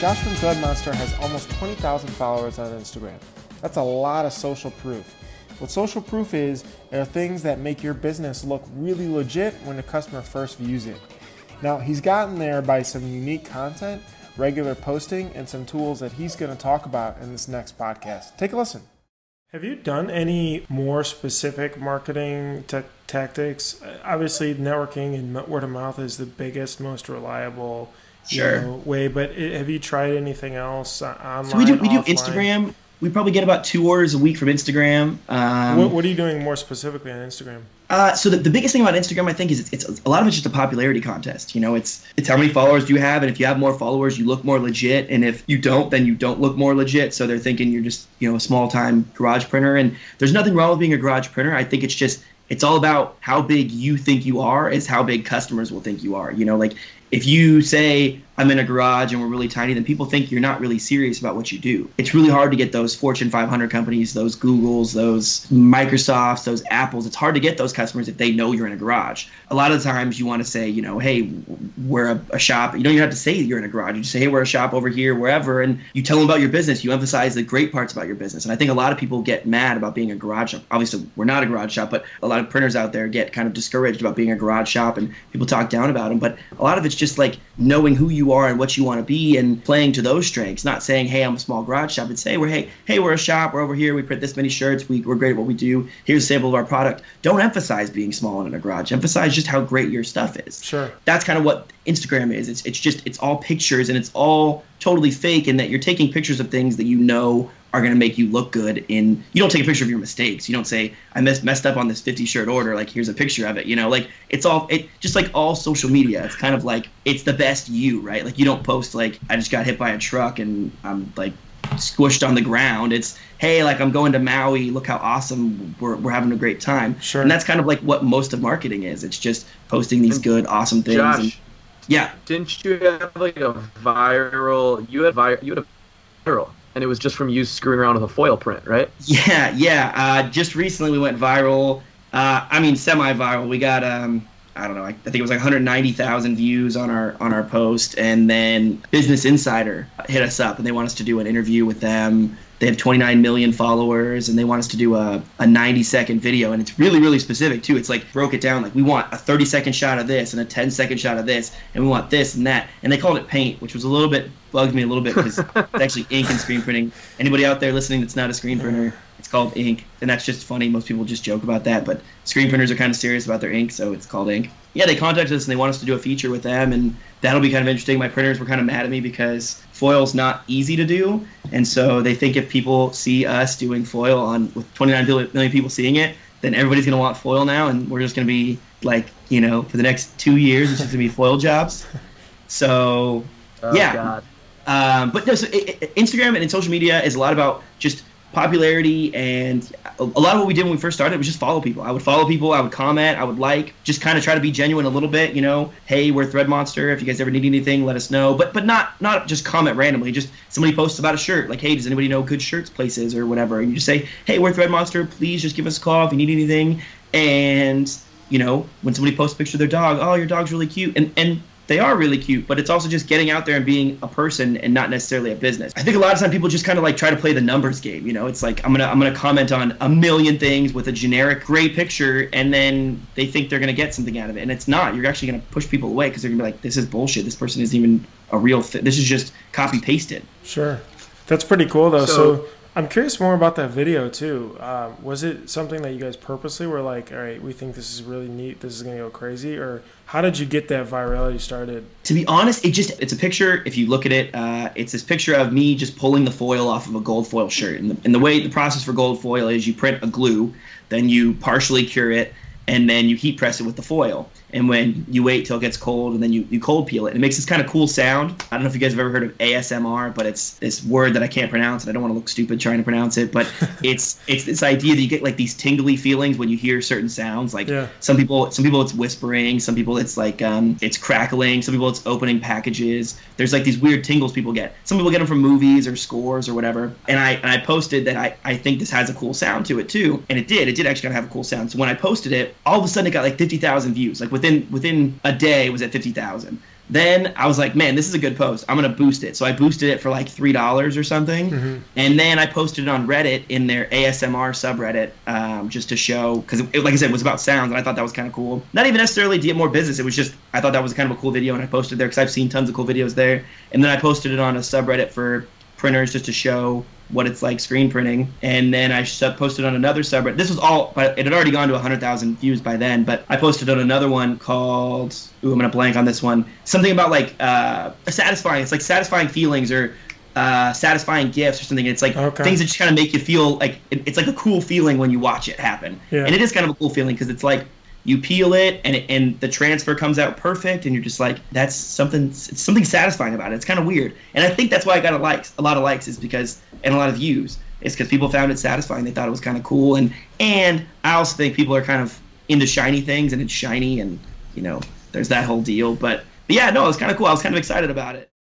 Josh from Threadmonster has almost 20,000 followers on Instagram. That's a lot of social proof. What social proof is are things that make your business look really legit when the customer first views it. Now, he's gotten there by some unique content, regular posting, and some tools that he's going to talk about in this next podcast. Take a listen. Have you done any more specific marketing tactics? Obviously, networking and word of mouth is the biggest, most reliable way, but have you tried anything else online? So we do Instagram. We probably get about 2 orders a week from Instagram. What are you doing more specifically on Instagram? So the biggest thing about Instagram, I think, is it's a lot of it's just a popularity contest. You know, it's how many followers do you have, and if you have more followers, you look more legit, and if you don't, then you don't look more legit. So they're thinking you're just, you know, a small-time garage printer, and there's nothing wrong with being a garage printer. I think it's all about how big you think you are is how big customers will think you are. You know, like if you say I'm in a garage and we're really tiny, then people think you're not really serious about what you do. It's really hard to get those Fortune 500 companies, those Googles, those Microsofts, those Apples. It's hard to get those customers if they know you're in a garage. A lot of the times you want to say, you know, hey, we're a shop. You don't even have to say you're in a garage. You just say, hey, we're a shop over here, wherever, and you tell them about your business. You emphasize the great parts about your business. And I think a lot of people get mad about being a garage shop. Obviously, we're not a garage shop, but a lot of printers out there get kind of discouraged about being a garage shop, and people talk down about them. But a lot of it's just like knowing who you are and what you want to be and playing to those strengths, not saying, hey, I'm a small garage shop. It's say, we're a shop. We're over here. We print this many shirts. We're great at what we do. Here's a sample of our product. Don't emphasize being small and in a garage. Emphasize just how great your stuff is. Sure. That's kind of what Instagram is. It's all pictures, and it's all totally fake, in that you're taking pictures of things that you know are going to make you look good. You don't take a picture of your mistakes. You don't say, I messed up on this 50 shirt order, like here's a picture of it. You know, like it's just like all social media. It's kind of like it's the best you, right? Like you don't post like I just got hit by a truck and I'm like squished on the ground. It's, hey, like I'm going to Maui, look how awesome we're having a great time. Sure. And that's kind of like what most of marketing is. It's just posting these good, awesome things. Josh, yeah. Didn't you have like a viral? You had a viral. And it was just from you screwing around with a foil print, right? Yeah. Just recently we went viral. Semi-viral. We got, I don't know, I think it was like 190,000 views on our post. And then Business Insider hit us up, and they want us to do an interview with them. They have 29 million followers, and they want us to do a 90-second video. And it's really, really specific, too. It's like broke it down. Like, we want a 30-second shot of this and a 10-second shot of this, and we want this and that. And they called it paint, which was bugged me a little bit because it's actually ink and screen printing. Anybody out there listening that's not a screen printer, it's called ink. And that's just funny. Most people just joke about that. But screen printers are kind of serious about their ink, so it's called ink. Yeah, they contacted us, and they want us to do a feature with them, and that'll be kind of interesting. My printers were kind of mad at me because foil's not easy to do, and so they think if people see us doing foil with 29 million people seeing it, then everybody's going to want foil now, and we're just going to be like, you know, for the next 2 years, it's just going to be foil jobs. So, yeah. God. But no, so Instagram and social media is a lot about just popularity, and a lot of what we did when we first started was just follow people. I would follow people, I would comment, I would just kind of try to be genuine a little bit, you know, hey, we're Threadmonster, if you guys ever need anything, let us know, but not just comment randomly. Just somebody posts about a shirt, like, hey, does anybody know good shirts places or whatever, and you just say, hey, we're Threadmonster, please just give us a call if you need anything. And, you know, when somebody posts a picture of their dog, oh, your dog's really cute, and they are really cute, but it's also just getting out there and being a person and not necessarily a business. I think a lot of times people just kind of like try to play the numbers game. You know, it's like I'm gonna comment on a million things with a generic great picture, and then they think they're gonna get something out of it, and it's not. You're actually gonna push people away because they're gonna be like, this is bullshit. This person isn't even a real thing. This is just copy pasted. Sure, that's pretty cool though. So I'm curious more about that video too. Was it something that you guys purposely were like, all right, we think this is really neat, this is going to go crazy, or how did you get that virality started? To be honest, it's a picture. If you look at it, it's this picture of me just pulling the foil off of a gold foil shirt. And the process for gold foil is you print a glue, then you partially cure it, and then you heat press it with the foil. And when you wait till it gets cold, and then you cold peel it. And it makes this kind of cool sound. I don't know if you guys have ever heard of ASMR, but it's this word that I can't pronounce, and I don't want to look stupid trying to pronounce it. But it's this idea that you get like these tingly feelings when you hear certain sounds. Like some people it's whispering, some people it's like it's crackling, some people it's opening packages. There's like these weird tingles people get. Some people get them from movies or scores or whatever. And I posted that I think this has a cool sound to it too, and it did actually kind of have a cool sound. So when I posted it, all of a sudden it got like 50,000 views. Like within a day it was at 50,000. Then I was like, man, this is a good post. I'm going to boost it. So I boosted it for like $3 or something. Mm-hmm. And then I posted it on Reddit in their ASMR subreddit just to show, because like I said, it was about sounds, and I thought that was kind of cool. Not even necessarily to get more business. It was just, I thought that was kind of a cool video, and I posted there because I've seen tons of cool videos there. And then I posted it on a subreddit for printers just to show what it's like screen printing. And then I posted on another subreddit. This was all, but it had already gone to 100,000 views by then. But I posted on another one called, I'm going to blank on this one. Something about like satisfying. It's like satisfying feelings or satisfying gifts or something. It's like things that just kind of make you feel like it's like a cool feeling when you watch it happen. Yeah. And it is kind of a cool feeling because it's like you peel it and the transfer comes out perfect, and you're just like, it's something satisfying about it. It's kind of weird. And I think that's why I got a lot of likes is because, and a lot of views, is because people found it satisfying. They thought it was kind of cool. And I also think people are kind of into shiny things, and it's shiny, and, there's that whole deal. But yeah, no, it was kind of cool. I was kind of excited about it.